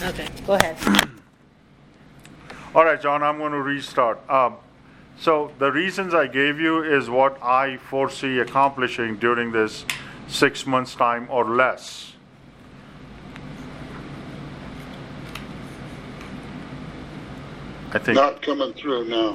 Okay, go ahead. All right, John, I'm going to restart. So the reasons I gave you is what I foresee accomplishing during this 6 months' time or less. I think. Not coming through now.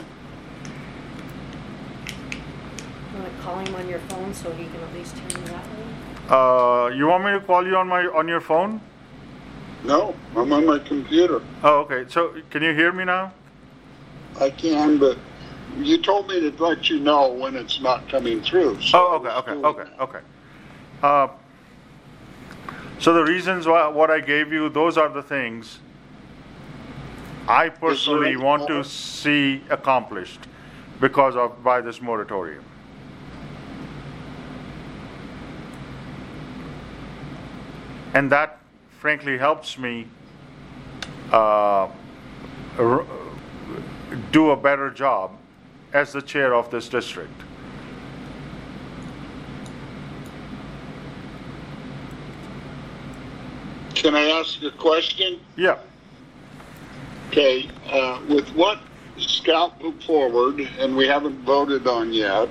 You want to call him on your phone so he can at least hear you that way? You want me to call you on your phone? No, I'm on my computer. Oh, okay. So can you hear me now? I can, but you told me to let you know when it's not coming through. So Okay. So the reasons what I gave you, those are the things I personally want to see accomplished by this moratorium. And that frankly helps me do a better job as the chair of this district. Can I ask a question? Yeah. Okay, with what Scout put forward, and we haven't voted on yet,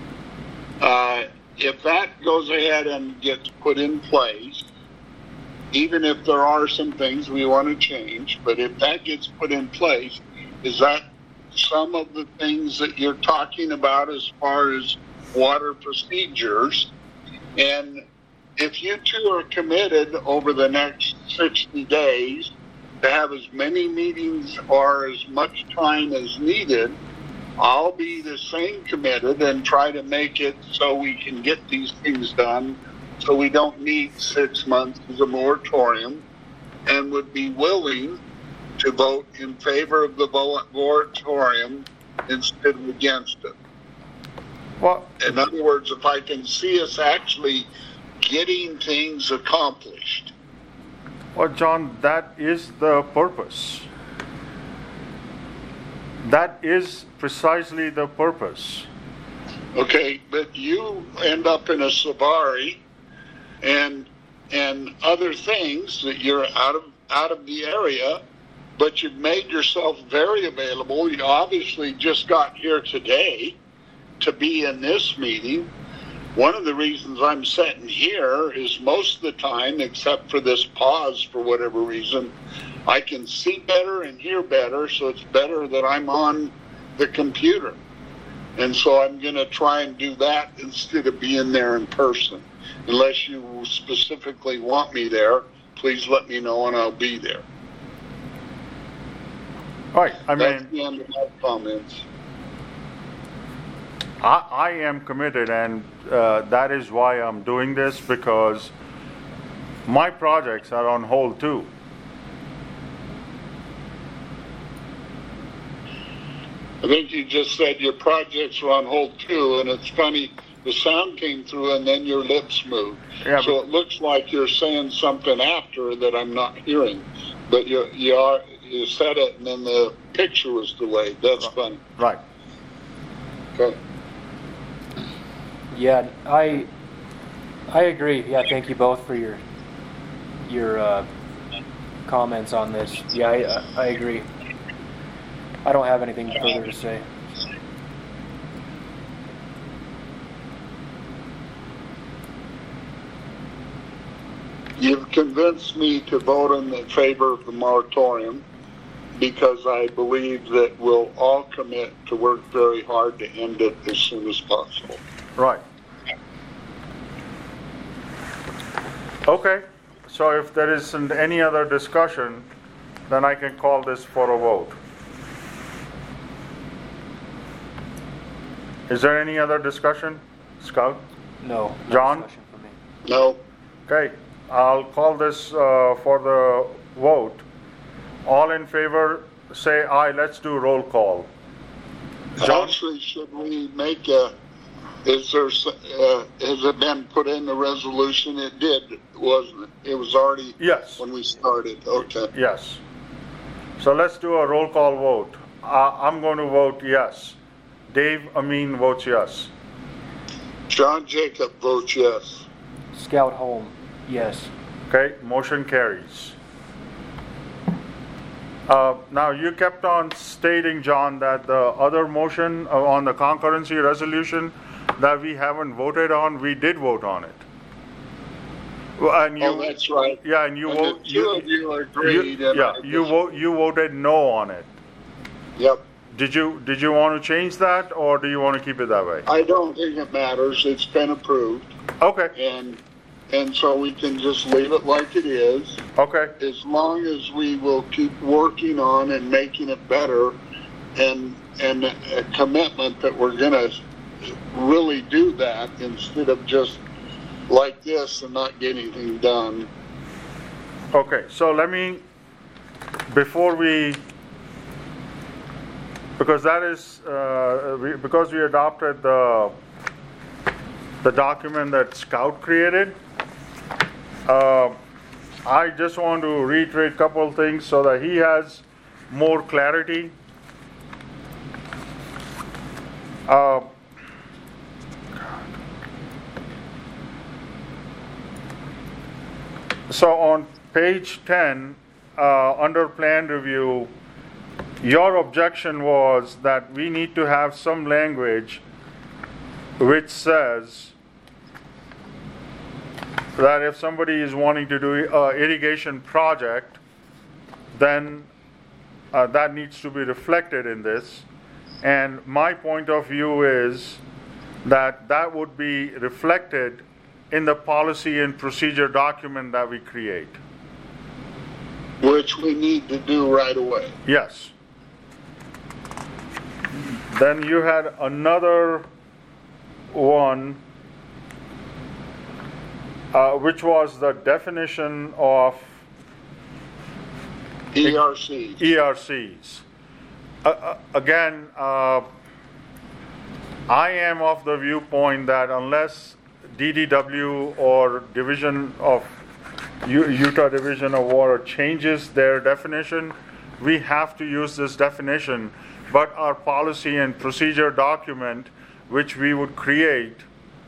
if that goes ahead and gets put in place, even if there are some things we want to change, but if that gets put in place, is that some of the things that you're talking about as far as water procedures? And if you two are committed over the next 60 days to have as many meetings or as much time as needed, I'll be the same committed and try to make it so we can get these things done, so we don't need 6 months as a moratorium, and would be willing to vote in favor of the moratorium instead of against it. Well, in other words, if I can see us actually getting things accomplished. Well, John, that is the purpose. That is precisely the purpose. Okay, but you end up in a Sabari and other things that you're out of the area, but you've made yourself very available. You obviously just got here today to be in this meeting. One of the reasons I'm sitting here is most of the time, except for this pause for whatever reason, I can see better and hear better, so it's better that I'm on the computer. And so I'm going to try and do that instead of being there in person. Unless you specifically want me there, please let me know and I'll be there. Right. That's the end of my comments. I am committed, and that is why I'm doing this, because my projects are on hold too. I think you just said your projects are on hold too, and it's funny, the sound came through and then your lips moved. Yeah, so it looks like you're saying something after that I'm not hearing. But you said it and then the picture was delayed. That's funny. Right. Okay. Yeah, I agree. Yeah, thank you both for your comments on this. Yeah, I agree. I don't have anything further to say. You've convinced me to vote in favor of the moratorium because I believe that we'll all commit to work very hard to end it as soon as possible. Right. Okay. So if there isn't any other discussion, then I can call this for a vote. Is there any other discussion, Scout? No. John? Discussion for me. No. Okay. I'll call this for the vote. All in favor, say aye. Let's do roll call. John? Actually, should we make has it been put in the resolution? It did, wasn't it? It was already Yes. when we started. Okay. Yes. So let's do a roll call vote. I'm going to vote yes. Dave Amin votes yes. John Jacob votes yes. Scout Holm, yes. Okay, motion carries. Now, you kept on stating, John, that the other motion on the concurrency resolution that we haven't voted on, we did vote on it. Well, and you, that's right. Yeah, and you And vote. the two of you agreed. and I You voted no on it. Yep. Did you want to change that, or do you want to keep it that way? I don't think it matters. It's been approved, Okay. and so we can just leave it like it is. Okay. As long as we will keep working on and making it better, and a commitment that we're going to really do that instead of just like this and not get anything done. Okay. So let me, before we, because that is because we adopted the document that Scout created. I just want to reiterate a couple of things so that he has more clarity. So on page 10, under plan review, your objection was that we need to have some language which says that if somebody is wanting to do an irrigation project, then that needs to be reflected in this. And my point of view is that that would be reflected in the policy and procedure document that we create. Which we need to do right away. Yes. Then you had another one, which was the definition of ERCs. ERCs. Again, I am of the viewpoint that unless DDW or Utah Division of Water changes their definition, we have to use this definition. But our policy and procedure document, which we would create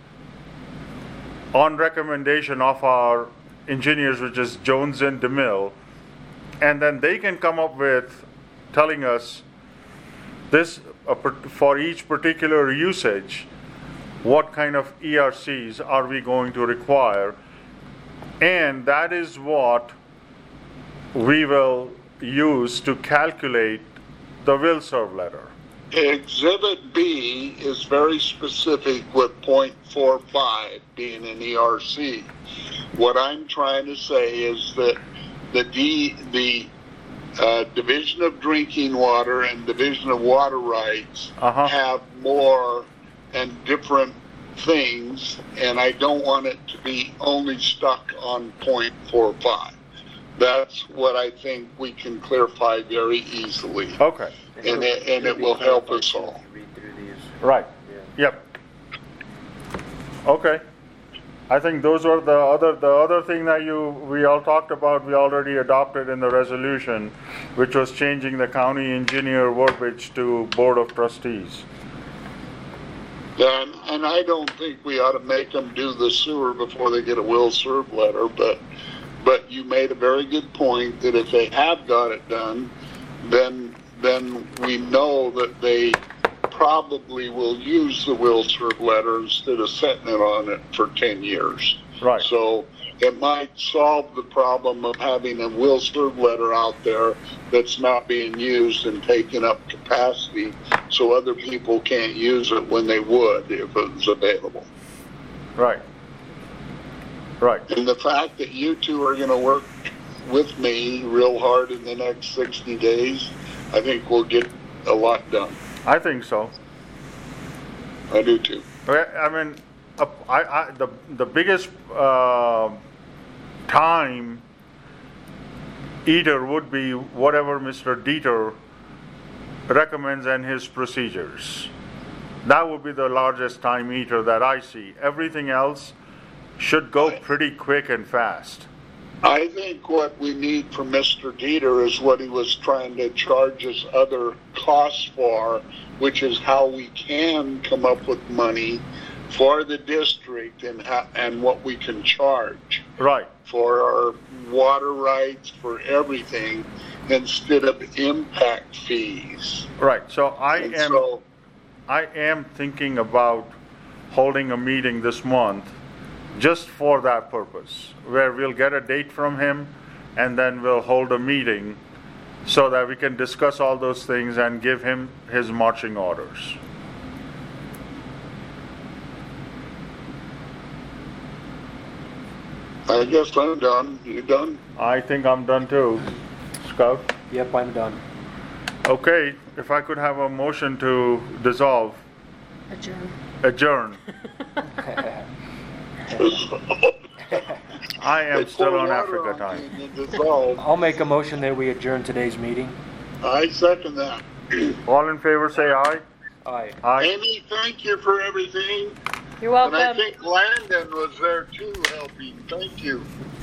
on recommendation of our engineers, which is Jones and DeMille, and then they can come up with telling us this for each particular usage, what kind of ERCs are we going to require, and that is what we will use to calculate the will serve letter. Exhibit B is very specific with 0.45 being an ERC. What I'm trying to say is that the Division of Drinking Water and Division of Water Rights have more and different things, and I don't want it to be only stuck on 0.45. That's what I think we can clarify very easily. Okay. And it will help us all. Right. Yeah. Yep. Okay. I think those were the other thing that we all talked about. We already adopted in the resolution, which was changing the county engineer verbiage to Board of Trustees. And I don't think we ought to make them do the sewer before they get a will serve letter, but you made a very good point that if they have got it done, then we know that they probably will use the will serve letter instead of setting it on it for 10 years. Right. So it might solve the problem of having a will serve letter out there that's not being used and taking up capacity so other people can't use it when they would if it was available. Right. Right. And the fact that you two are going to work with me real hard in the next 60 days, I think we'll get a lot done. I think so. I do too. I mean, the biggest time eater would be whatever Mr. Dieter recommends and his procedures. That would be the largest time eater that I see. Everything else should go pretty quick and fast. I think what we need from Mr. Dieter is what he was trying to charge us other costs for, which is how we can come up with money for the district and what we can charge. Right. For our water rights, for everything. instead of impact fees. Right. So And so, I am thinking about holding a meeting this month just for that purpose, where we'll get a date from him and then we'll hold a meeting so that we can discuss all those things and give him his marching orders. I guess I'm done. You done? I think I'm done too. Scout? Yep, I'm done. Okay, if I could have a motion to dissolve, Adjourn. adjourn. I am They still pour on water Africa on time. me and then dissolve. I'll make a motion that we adjourn today's meeting. I second that. All in favor say aye. Aye. Aye. Amy, thank you for everything. You're And I welcome. think Landon was there too helping. Thank you.